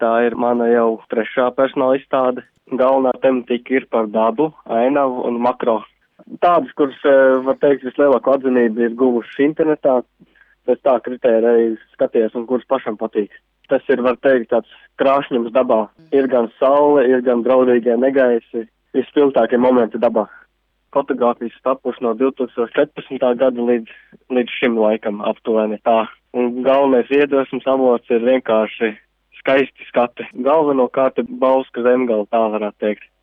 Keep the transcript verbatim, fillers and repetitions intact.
tā ir mana jau trešā personāla izstāde. Galvenā tematika ir par dabu, ainavu un makro. Tādas, kuras, var teikt, vislielāko atzinību ir guvušas internetā, pēc tā kritērija skaties un kuras pašam patīk. Tas ir, var teikt, tāds krāšņums dabā. Ir gan saule, ir gan draudīgie negaisi, vispilgtākie momenti dabā. Fotogrāfijas tapuši no divi tūkstoši četrpadsmitā gada līdz, līdz šim laikam aptuveni tā. Un galvenais iedvesmas avots ir vienkārši skaisti skati. Galvenokārt ir Bauskas Zemgala, tā varētu teikt.